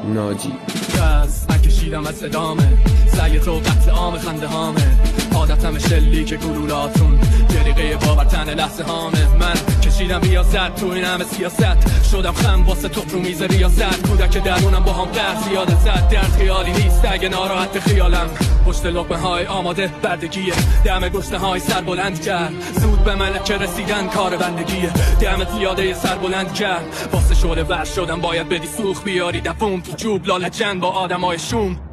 ناجی دست نکشیدم از ادامه سعی تو قتل عام خنده هامه عادتم شلیک گلولاتون جریقه باورتن لحظه هامه من کشیدم ریاست تو این همه سیاست شدم خم واسه توپ رو میز ریاست کودک درونم با هم قرد زیاده زد درد خیالی نیست اگه ناراحت خیالم پشت لقمه های آماده بردگیه دم گشنه های سر بلند کرد زود به ملکه رسیدن کار بندگیه دم زیاده سر بلند کرد واسه شعله ور شدم باید بدی سوخ بیاری دفوم تو جوب لالچن با آدم های شوم